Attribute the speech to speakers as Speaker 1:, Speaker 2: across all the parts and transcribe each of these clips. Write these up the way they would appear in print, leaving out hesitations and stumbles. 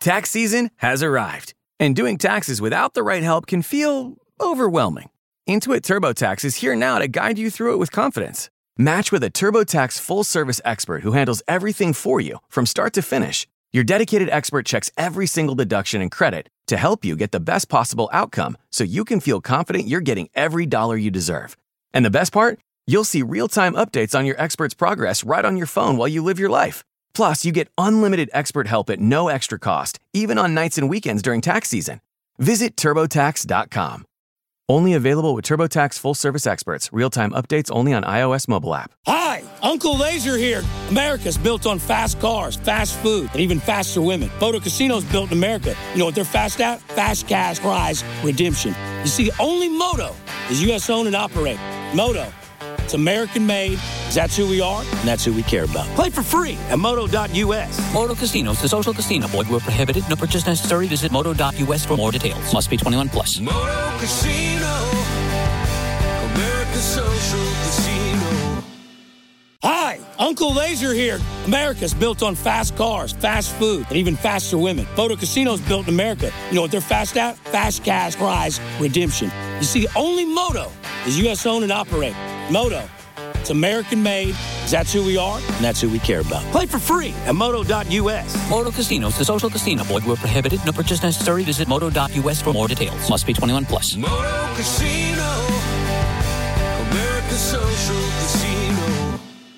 Speaker 1: Tax season has arrived, and doing taxes without the right help can feel overwhelming. Intuit TurboTax is here now to guide you through it with confidence. Match with a TurboTax full-service expert who handles everything for you from start to finish. Your dedicated expert checks every single deduction and credit to help you get the best possible outcome so you can feel confident you're getting every dollar you deserve. And the best part? You'll see real-time updates on your expert's progress right on your phone while you live your life. Plus, you get unlimited expert help at no extra cost, even on nights and weekends during tax season. Visit TurboTax.com. Only available with TurboTax full-service experts. Real-time updates only on iOS mobile app.
Speaker 2: Hi, Uncle Laser here. America's built on fast cars, fast food, and even faster women. Moto Casino's built in America. You know what they're fast at? Fast cash prize redemption. You see, only Moto is U.S. owned and operated. Moto. It's American-made, because that's who we are, and that's who we care about. Play for free at Moto.us.
Speaker 3: Moto Casinos, the social casino. Void where prohibited. No purchase necessary. Visit Moto.us for more details. Must be 21 plus.
Speaker 4: Moto Casino, America's social casino.
Speaker 2: Hi, Uncle Laser here. America's built on fast cars, fast food, and even faster women. Moto Casino's built in America. You know what they're fast at? Fast cash prize redemption. You see, only Moto is U.S. owned and operated. Moto. It's American-made, because that's who we are, and that's who we care about. Play for free at Moto.us.
Speaker 3: Moto Casinos, the social casino. Void where prohibited. No purchase necessary. Visit Moto.us for more details. Must be 21 plus.
Speaker 4: Moto Casino, America's social casino.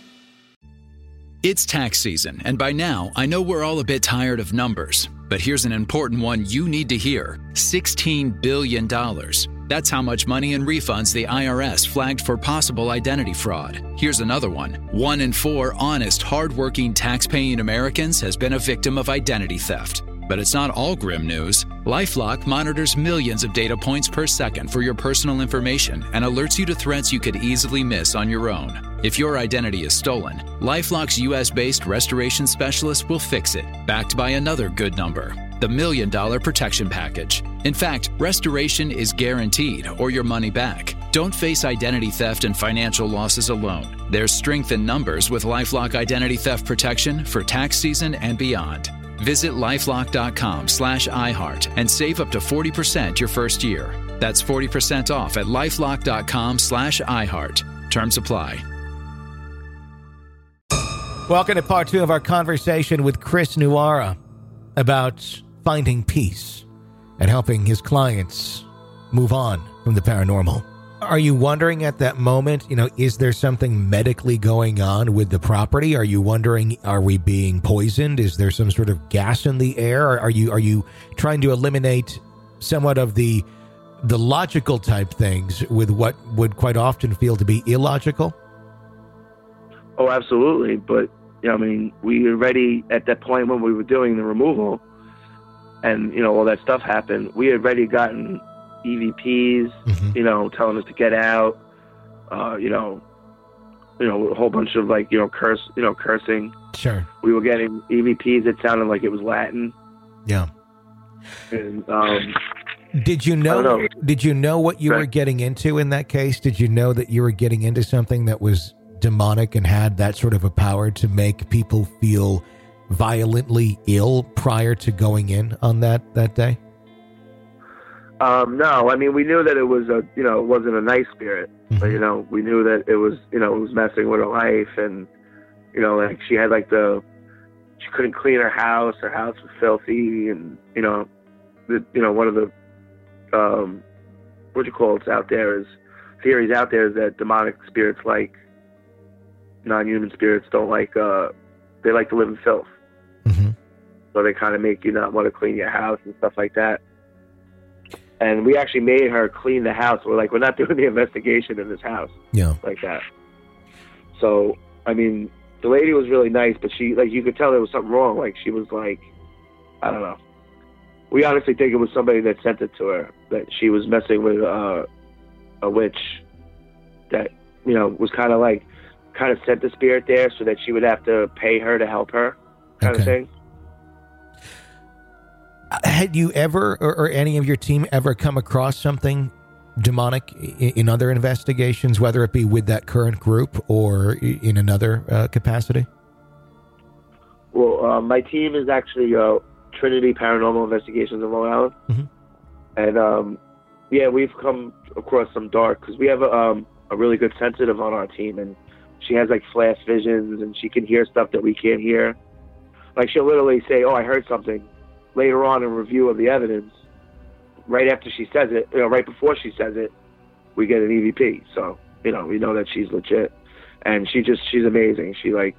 Speaker 5: It's tax season, and by now, I know we're all a bit tired of numbers. But here's an important one you need to hear. $16 billion. That's how much money in refunds the IRS flagged for possible identity fraud. Here's another one. 1 in 4 honest, hardworking, tax-paying Americans has been a victim of identity theft. But it's not all grim news. LifeLock monitors millions of data points per second for your personal information and alerts you to threats you could easily miss on your own. If your identity is stolen, LifeLock's U.S.-based restoration specialist will fix it, backed by another good number. The $1 Million Protection Package. In fact, restoration is guaranteed or your money back. Don't face identity theft and financial losses alone. There's strength in numbers with LifeLock Identity Theft Protection for tax season and beyond. Visit LifeLock.com/iHeart and save up to 40% your first year. That's 40% off at LifeLock.com/iHeart. Terms apply.
Speaker 6: Welcome to part 2 of our conversation with Chris Nuara about finding peace and helping his clients move on from the paranormal. Are you wondering at that moment, is there something medically going on with the property? Are you wondering, are we being poisoned? Is there some sort of gas in the air? Or are you trying to eliminate somewhat of the logical type things with what would quite often feel to be illogical?
Speaker 7: Oh, absolutely. But, we were ready at that point when we were doing the removal and, all that stuff happened. We had already gotten EVPs, telling us to get out, a whole bunch of cursing.
Speaker 6: Sure.
Speaker 7: We were getting EVPs that sounded like it was Latin.
Speaker 6: Yeah.
Speaker 7: And,
Speaker 6: Did you know what you were getting into in that case? Did you know that you were getting into something that was demonic and had that sort of a power to make people feel violently ill prior to going in on that day?
Speaker 7: No, we knew that it was it wasn't a nice spirit, but, we knew that it was, it was messing with her life. And, she had she couldn't clean her house was filthy. And, one of the, theories out there is that demonic spirits, like non-human spirits, don't they like to live in filth.
Speaker 6: Mm-hmm.
Speaker 7: So they kind of make you not want to clean your house and stuff like that. And we actually made her clean the house. We're not doing the investigation in this house.
Speaker 6: Yeah.
Speaker 7: Like that. So, the lady was really nice, but she, you could tell there was something wrong. She was I don't know. We honestly think it was somebody that sent it to her, that she was messing with a witch that, was kind of sent the spirit there so that she would have to pay her to help her kind of thing.
Speaker 6: Had you ever, or any of your team ever come across something demonic in other investigations, whether it be with that current group or in another capacity?
Speaker 7: Well, my team is actually Trinity Paranormal Investigations in Long Island. And yeah, we've come across some dark, because we have a really good sensitive on our team, and she has like flash visions, and she can hear stuff that we can't hear. Like, she'll literally say, "Oh, I heard something," later on in review of the evidence. Right after she says it, right before she says it, we get an EVP. So, we know that she's legit. And she's amazing. She, like,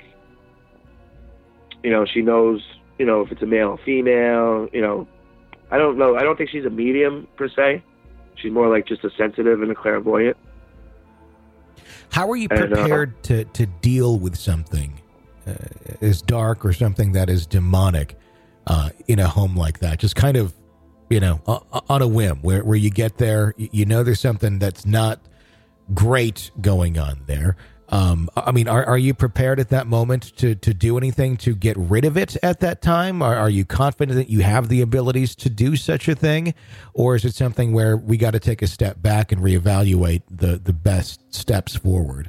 Speaker 7: she knows, if it's a male or female, I don't know. I don't think she's a medium, per se. She's more like just a sensitive and a clairvoyant.
Speaker 6: How are you prepared to deal with something as dark or something that is demonic in a home like that? Just kind of, on a whim, where you get there, there's something that's not great going on there. Are you prepared at that moment to do anything to get rid of it at that time? Are you confident that you have the abilities to do such a thing? Or is it something where we got to take a step back and reevaluate the best steps forward?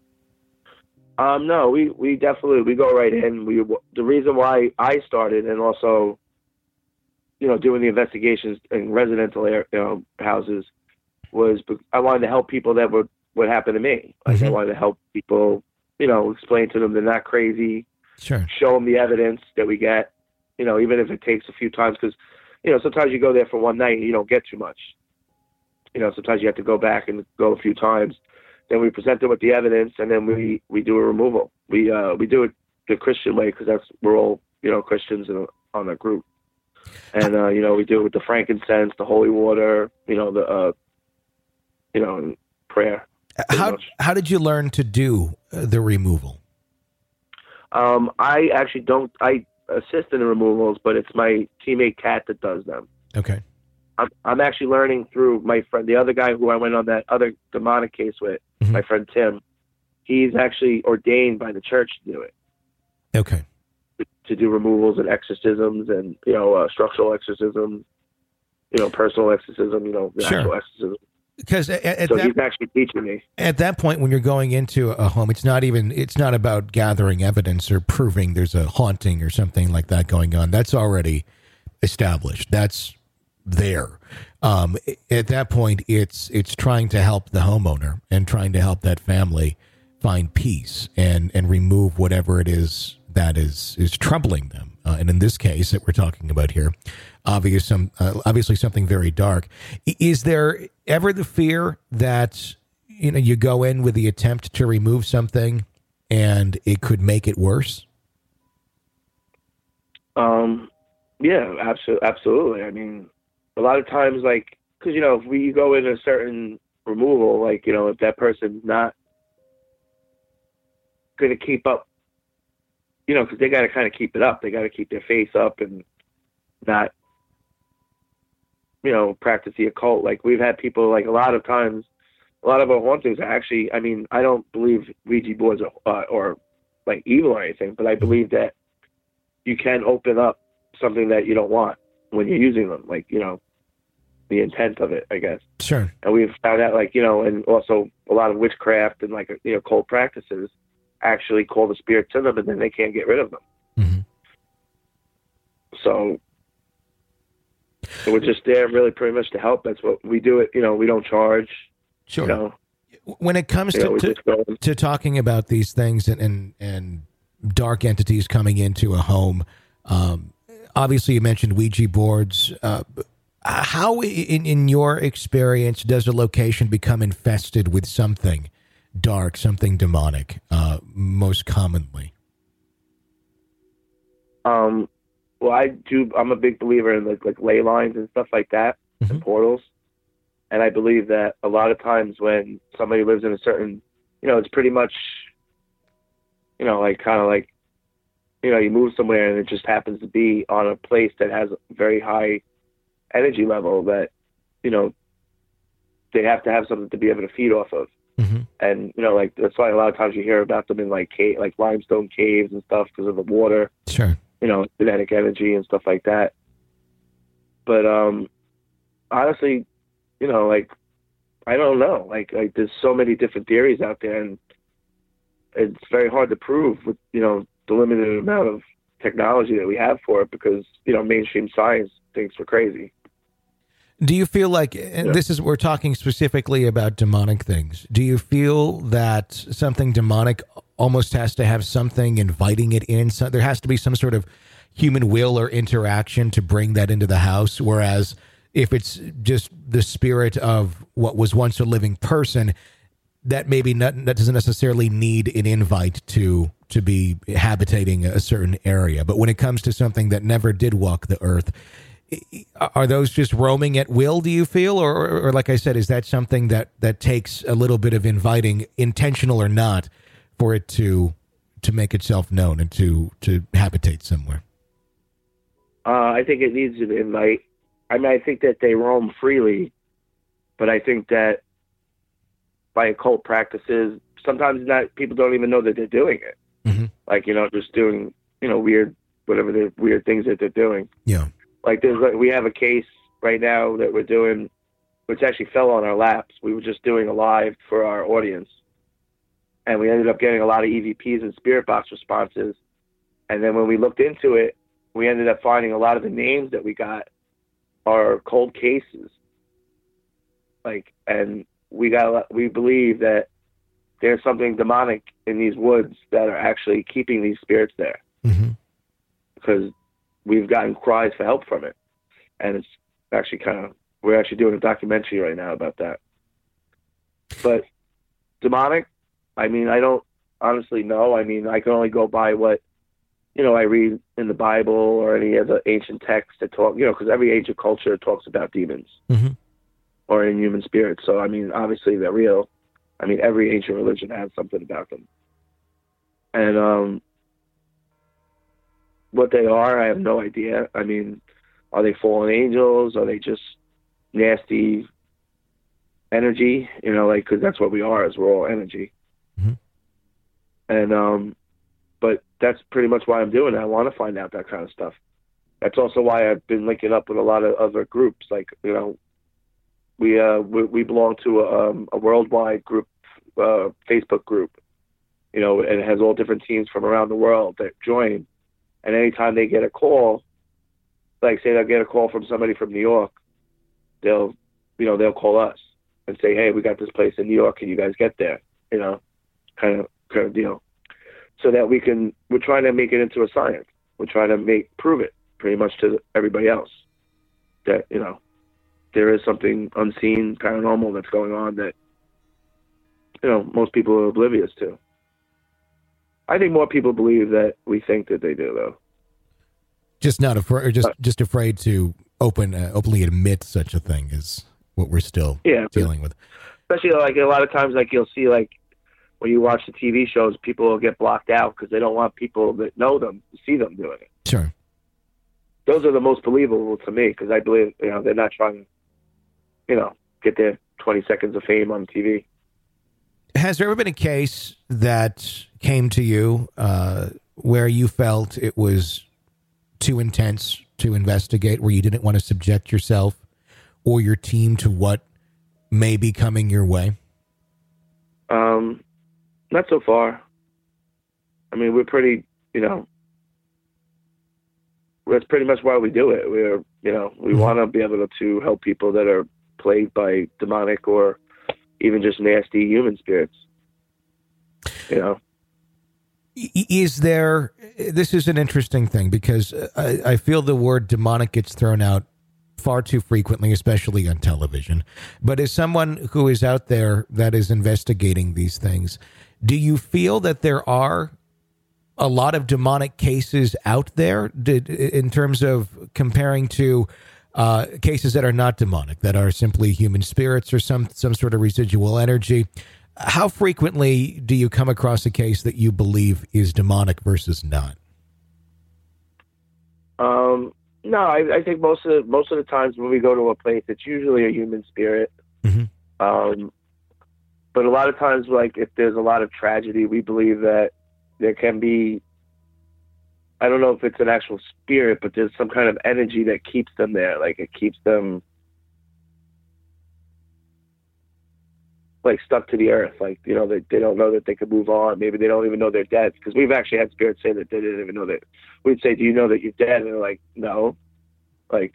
Speaker 7: No, we definitely, we go right in. The reason why I started, and also, doing the investigations in residential houses, was I wanted to help people that what happened to me. Like, I wanted to help people, explain to them they're not crazy.
Speaker 6: Sure.
Speaker 7: Show them the evidence that we get, even if it takes a few times, because, sometimes you go there for one night and you don't get too much. Sometimes you have to go back and go a few times. Then we present them with the evidence, and then we do a removal. We do it the Christian way, because we're all, Christians on a group. And, we do it with the frankincense, the holy water, prayer.
Speaker 6: How did you learn to do the removal?
Speaker 7: I actually don't. I assist in the removals, but it's my teammate Kat that does them.
Speaker 6: Okay.
Speaker 7: I'm actually learning through my friend, the other guy who I went on that other demonic case with, my friend Tim. He's actually ordained by the church to do it.
Speaker 6: Okay.
Speaker 7: To do removals and exorcisms and, structural exorcism, personal exorcism, actual exorcism.
Speaker 6: Because
Speaker 7: he's actually teaching me.
Speaker 6: At that point, when you're going into a home, it's not about gathering evidence or proving there's a haunting or something like that going on. That's already established. That's there. At that point, it's trying to help the homeowner and trying to help that family find peace and remove whatever it is that is troubling them. And in this case that we're talking about here, obviously something very dark. Is there ever the fear that, you go in with the attempt to remove something and it could make it worse?
Speaker 7: Yeah, absolutely. I mean, a lot of times, like, because, if we go in a certain removal, like, if that person's not going to keep up, because they got to kind of keep it up. They got to keep their face up and not, practice the occult. Like, we've had people, like, a lot of times, a lot of our hauntings are actually, I mean, I don't believe Ouija boards or like evil or anything, but I believe that you can open up something that you don't want when you're using them, like, the intent of it, I guess.
Speaker 6: Sure.
Speaker 7: And we've found out, like, and also a lot of witchcraft and, like, occult practices actually call the spirit to them, and then they can't get rid of them.
Speaker 6: Mm-hmm.
Speaker 7: So we're just there really pretty much to help. That's what we do. We don't charge.
Speaker 6: Sure. When it comes to talking about these things and dark entities coming into a home, obviously you mentioned Ouija boards. How, in your experience, does a location become infested with something dark, something demonic, most commonly?
Speaker 7: Well, I'm a big believer in like ley lines and stuff like that, and portals. And I believe that a lot of times when somebody lives in a certain, it's pretty much, like kind of like, you move somewhere and it just happens to be on a place that has a very high energy level that, they have to have something to be able to feed off of.
Speaker 6: Mm-hmm.
Speaker 7: And, like, that's why a lot of times you hear about them in like limestone caves and stuff because of the water.
Speaker 6: Sure.
Speaker 7: Kinetic energy and stuff like that. But, honestly, like, I don't know. Like, there's so many different theories out there, and it's very hard to prove with, the limited amount of technology that we have for it, because mainstream science thinks we're crazy.
Speaker 6: Do you feel like, and this is, we're talking specifically about demonic things, do you feel that something demonic almost has to have something inviting it in? So there has to be some sort of human will or interaction to bring that into the house, whereas if it's just the spirit of what was once a living person, that that doesn't necessarily need an invite to be habitating a certain area. But when it comes to something that never did walk the earth, are those just roaming at will, do you feel? Or like I said, is that something that takes a little bit of inviting, intentional or not, for it to make itself known and to habitate somewhere?
Speaker 7: I think it needs an invite. I mean, I think that they roam freely, but I think that by occult practices, sometimes people don't even know that they're doing it.
Speaker 6: Mm-hmm.
Speaker 7: Like, just doing, weird, whatever the weird things that they're doing.
Speaker 6: Yeah.
Speaker 7: Like we have a case right now that we're doing, which actually fell on our laps. We were just doing a live for our audience, and we ended up getting a lot of EVPs and spirit box responses. And then when we looked into it, we ended up finding a lot of the names that we got are cold cases. And we believe that there's something demonic in these woods that are actually keeping these spirits there.
Speaker 6: Mm-hmm.
Speaker 7: Because we've gotten cries for help from it. And it's actually we're actually doing a documentary right now about that. But demonic, I mean, I don't honestly know. I mean, I can only go by what, I read in the Bible or any other ancient texts that talk, because every age of culture talks about demons
Speaker 6: mm-hmm.
Speaker 7: or inhuman spirits. So, I mean, obviously they're real. I mean, every ancient religion has something about them. And what they are, I have no idea. I mean, are they fallen angels? Are they just nasty energy? Because that's what we are, is we're all energy.
Speaker 6: Mm-hmm.
Speaker 7: And, but that's pretty much why I'm doing it. I want to find out that kind of stuff. That's also why I've been linking up with a lot of other groups. Like, we belong to a worldwide group, Facebook group, and it has all different teams from around the world that join. And anytime they get a call, like say they'll get a call from somebody from New York, they'll call us and say, hey, we got this place in New York, can you guys get there? Kind of deal. So that we're trying to make it into a science. We're trying to prove it pretty much to everybody else that, there is something unseen, paranormal that's going on that, most people are oblivious to. I think more people believe that we think that they do, though.
Speaker 6: Just not afraid, or just afraid to openly admit such a thing is what we're still dealing with.
Speaker 7: Especially like a lot of times, like you'll see, like when you watch the TV shows, people will get blocked out because they don't want people that know them to see them doing it.
Speaker 6: Sure.
Speaker 7: Those are the most believable to me because I believe they're not trying to, get their 20 seconds of fame on TV.
Speaker 6: Has there ever been a case that came to you where you felt it was too intense to investigate, where you didn't want to subject yourself or your team to what may be coming your way?
Speaker 7: Not so far. I mean, we're pretty, that's pretty much why we do it. We're, we want to be able to help people that are plagued by demonic or even just nasty human spirits.
Speaker 6: Is there, this is an interesting thing because I feel the word demonic gets thrown out far too frequently, especially on television. But as someone who is out there that is investigating these things, do you feel that there are a lot of demonic cases out there in terms of comparing to cases that are not demonic, that are simply human spirits or some sort of residual energy? How frequently do you come across a case that you believe is demonic versus not?
Speaker 7: No, I think most of the times when we go to a place, it's usually a human spirit.
Speaker 6: Mm-hmm.
Speaker 7: But a lot of times, like if there's a lot of tragedy, we believe that there can be, I don't know if it's an actual spirit, but there's some kind of energy that keeps them there. Like it keeps them, like stuck to the earth. Like, you know, they don't know that they could move on. Maybe they don't even know they're dead. Because we've actually had spirits say that they didn't even know that. We'd say, do you know that you're dead? And they're like, no. Like,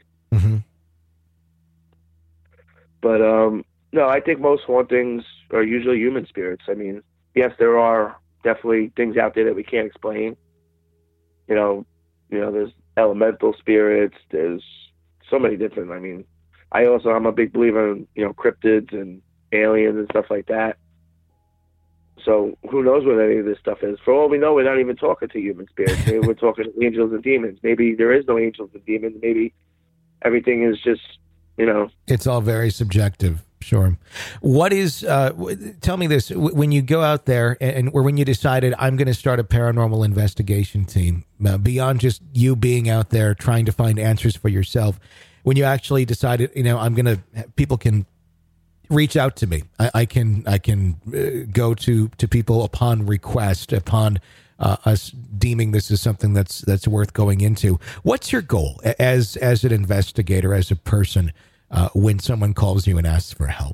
Speaker 7: But, no, I think most hauntings are usually human spirits. I mean, yes, there are definitely things out there that we can't explain. You know, there's elemental spirits. There's so many different, I mean, I'm a big believer in, you know, cryptids and aliens and stuff like that. So who knows what any of this stuff is? For all we know, we're not even talking to human spirits. Maybe we're talking to angels and demons. Maybe there is no angels and demons. Maybe everything is just, you know.
Speaker 6: It's all very subjective. Sure. What is, tell me this, when you go out there or when you decided I'm going to start a paranormal investigation team, beyond just you being out there trying to find answers for yourself, when you actually decided, you know, people can reach out to me. I can go to people upon request, upon us deeming this as something that's worth going into. What's your goal as an investigator, as a person, when someone calls you and asks for help?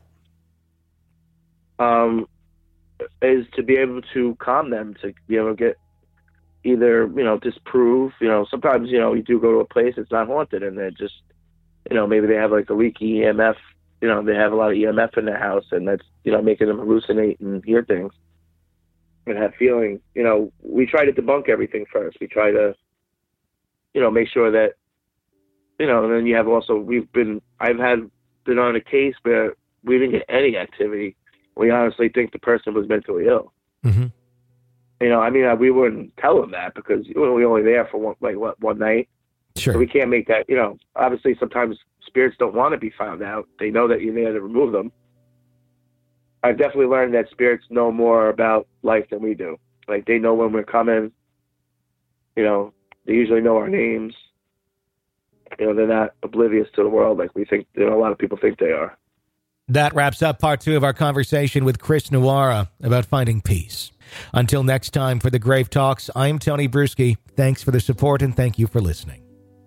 Speaker 7: Is to be able to calm them, to be able to get either, you know, disprove, you know, sometimes, you know, you do go to a place that's not haunted and they're just, you know, maybe they have like a leaky EMF, you know, they have a lot of EMF in their house and that's, you know, making them hallucinate and hear things and have feelings. You know, we try to debunk everything first. We try to, you know, make sure that, you know, and then you have also, I've been on a case where we didn't get any activity. We honestly think the person was mentally ill.
Speaker 6: Mm-hmm.
Speaker 7: You know, I mean, we wouldn't tell them that because we were only there for one night.
Speaker 6: Sure.
Speaker 7: So we can't make that, you know, obviously sometimes spirits don't want to be found out. They know that you're there to remove them. I've definitely learned that spirits know more about life than we do. Like, they know when we're coming. You know, they usually know our names. You know, they're not oblivious to the world like we think, you know, a lot of people think they are.
Speaker 6: That wraps up part 2 of our conversation with Chris Nuara about finding peace. Until next time for the Grave Talks, I'm Tony Bruschi. Thanks for the support and thank you for listening.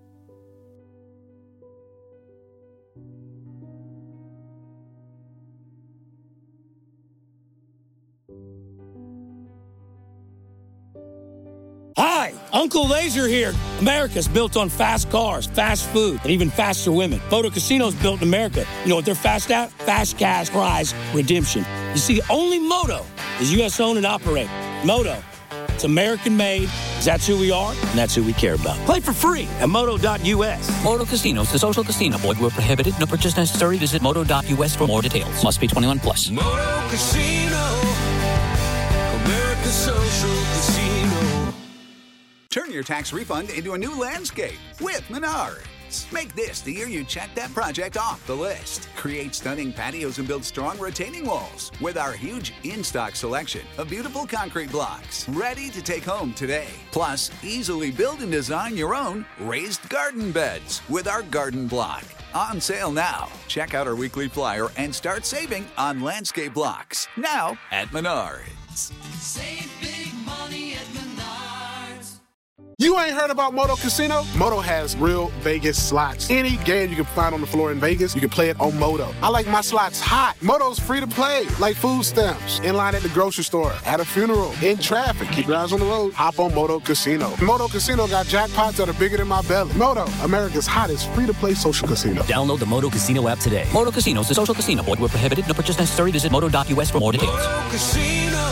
Speaker 2: Hi, Uncle Laser here. America's built on fast cars, fast food, and even faster women. Photo Casino's built in America. You know what they're fast at? Fast cash prize redemption. You see, only Moto is U.S. owned and operated. Moto, it's American made. That's who we are, and that's who we care about. Play for free at moto.us.
Speaker 3: Moto Casino is a social casino. Void where prohibited. No purchase necessary. Visit moto.us for more details. Must be 21 plus.
Speaker 4: Moto Casino, America's social casino.
Speaker 8: Turn your tax refund into a new landscape with Menards. Make this the year you check that project off the list. Create stunning patios and build strong retaining walls with our huge in-stock selection of beautiful concrete blocks ready to take home today. Plus, easily build and design your own raised garden beds with our garden block. On sale now. Check out our weekly flyer and start saving on landscape blocks. Now at Menards.
Speaker 4: Save big money at Menards.
Speaker 9: You ain't heard about Moto Casino? Moto has real Vegas slots. Any game you can find on the floor in Vegas, you can play it on Moto. I like my slots hot. Moto's free to play, like food stamps, in line at the grocery store, at a funeral, in traffic. Keep your eyes on the road. Hop on Moto Casino. Moto Casino got jackpots that are bigger than my belly. Moto, America's hottest free-to-play social casino.
Speaker 3: Download the Moto Casino app today. Moto Casino is a social casino. Void where prohibited. No purchase necessary. Visit moto.us for more details.
Speaker 4: Moto Casino,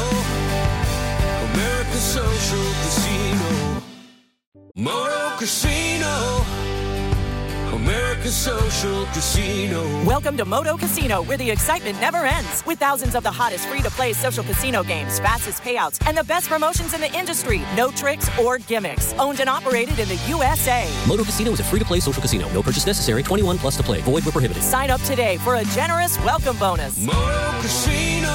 Speaker 4: America's social casino. Moto Casino, America's social casino.
Speaker 10: Welcome to Moto Casino, where the excitement never ends. With thousands of the hottest free-to-play social casino games, fastest payouts, and the best promotions in the industry. No tricks or gimmicks. Owned and operated in the USA.
Speaker 3: Moto Casino is a free-to-play social casino. No purchase necessary. 21 plus to play. Void where prohibited.
Speaker 10: Sign up today for a generous welcome bonus.
Speaker 4: Moto Casino,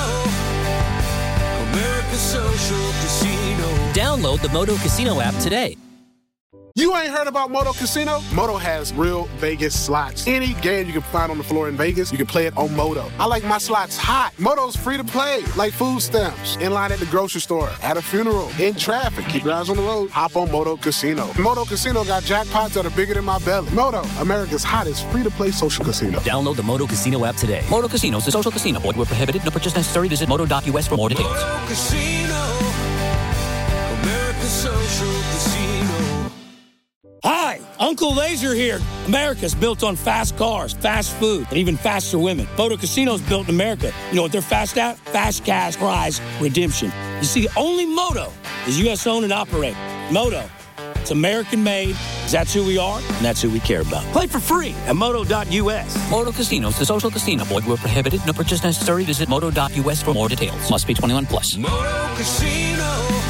Speaker 4: America's social casino.
Speaker 3: Download the Moto Casino app today.
Speaker 9: You ain't heard about Moto Casino? Moto has real Vegas slots. Any game you can find on the floor in Vegas, you can play it on Moto. I like my slots hot. Moto's free to play, like food stamps. In line at the grocery store, at a funeral, in traffic. Keep your eyes on the road. Hop on Moto Casino. Moto Casino got jackpots that are bigger than my belly. Moto, America's hottest free-to-play social casino.
Speaker 3: Download the Moto Casino app today. Moto Casino is a social casino. Void where prohibited. No purchase necessary. Visit moto.us for more details.
Speaker 4: Moto Casino, America's social casino.
Speaker 2: Hi, Uncle Laser here. America's built on fast cars, fast food, and even faster women. Photo Casino's built in America. You know what they're fast at? Fast cash prize redemption. You see, only Moto is U.S. owned and operated. Moto, it's American made. That's who we are, and that's who we care about. Play for free at moto.us.
Speaker 3: Moto Casino is a social casino. Void where prohibited. No purchase necessary. Visit moto.us for more details. Must be 21 plus.
Speaker 4: Moto Casino,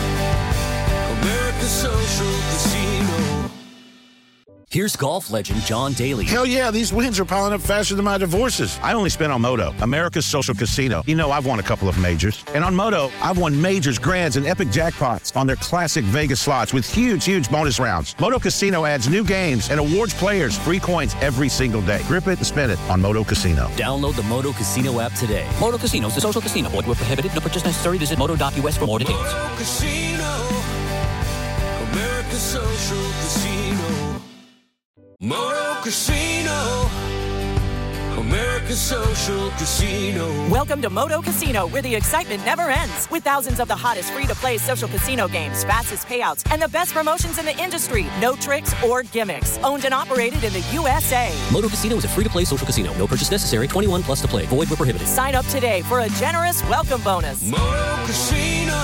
Speaker 4: America's social casino.
Speaker 11: Here's golf legend John Daly.
Speaker 12: Hell yeah, these wins are piling up faster than my divorces. I only spent on Moto, America's social casino. You know, I've won a couple of majors. And on Moto, I've won majors, grands, and epic jackpots on their classic Vegas slots with huge bonus rounds. Moto Casino adds new games and awards players free coins every single day. Grip it and spin it on Moto Casino.
Speaker 11: Download the Moto Casino app today.
Speaker 3: Moto Casino is a social casino. Void where prohibited. No purchase necessary. Visit moto.us for more details.
Speaker 4: Moto Casino, America's social casino. Moto Casino, America's social casino.
Speaker 10: Welcome to Moto Casino, where the excitement never ends. With thousands of the hottest free-to-play social casino games, fastest payouts, and the best promotions in the industry. No tricks or gimmicks. Owned and operated in the USA.
Speaker 11: Moto Casino is a free-to-play social casino. No purchase necessary. 21 plus to play. Void where prohibited.
Speaker 10: Sign up today for a generous welcome bonus.
Speaker 4: Moto Casino,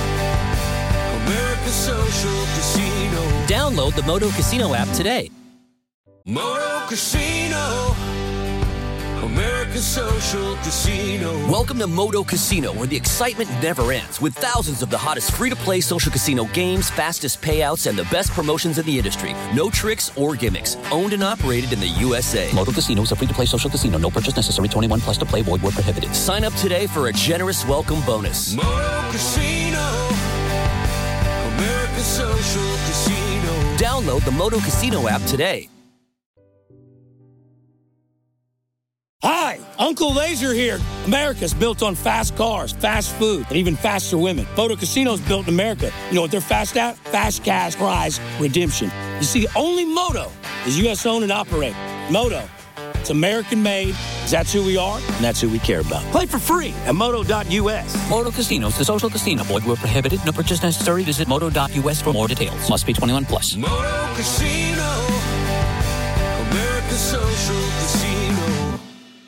Speaker 4: America's social casino.
Speaker 11: Download the Moto Casino app today.
Speaker 4: Moto Casino, America's social casino.
Speaker 11: Welcome to Moto Casino, where the excitement never ends. With thousands of the hottest free-to-play social casino games, fastest payouts, and the best promotions in the industry. No tricks or gimmicks. Owned and operated in the USA.
Speaker 3: Moto Casino is a free-to-play social casino. No purchase necessary. 21 plus to play. Void where prohibited.
Speaker 11: Sign up today for a generous welcome bonus.
Speaker 4: Moto Casino, America's social casino.
Speaker 11: Download the Moto Casino app today.
Speaker 2: Hi, Uncle Laser here. America's built on fast cars, fast food, and even faster women. Photo Casino's built in America. You know what they're fast at? Fast cash prize redemption. You see, only Moto is U.S. owned and operated. Moto, it's American made. That's who we are, and that's who we care about. Play for free at moto.us.
Speaker 3: Moto Casino is a social casino. Void where prohibited. No purchase necessary. Visit moto.us for more details. Must be 21 plus.
Speaker 4: Moto Casino, America's social casino.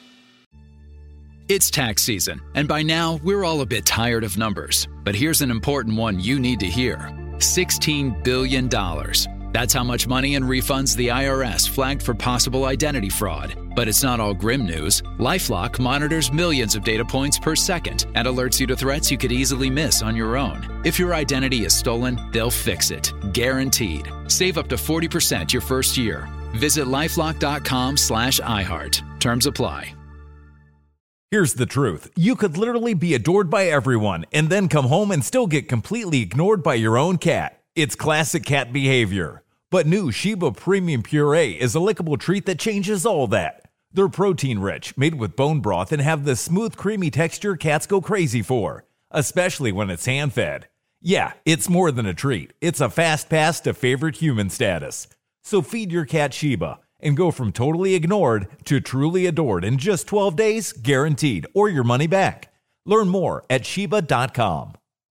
Speaker 5: It's tax season, and by now, we're all a bit tired of numbers. But here's an important one you need to hear. $16 billion. That's how much money in refunds the IRS flagged for possible identity fraud. But it's not all grim news. LifeLock monitors millions of data points per second and alerts you to threats you could easily miss on your own. If your identity is stolen, they'll fix it. Guaranteed. Save up to 40% your first year. Visit LifeLock.com/iHeart. Terms apply.
Speaker 13: Here's the truth. You could literally be adored by everyone and then come home and still get completely ignored by your own cat. It's classic cat behavior. But new Sheba Premium Puree is a lickable treat that changes all that. They're protein-rich, made with bone broth, and have the smooth, creamy texture cats go crazy for, especially when it's hand-fed. Yeah, it's more than a treat. It's a fast pass to favorite human status. So feed your cat Sheba and go from totally ignored to truly adored in just 12 days, guaranteed, or your money back. Learn more at Sheba.com.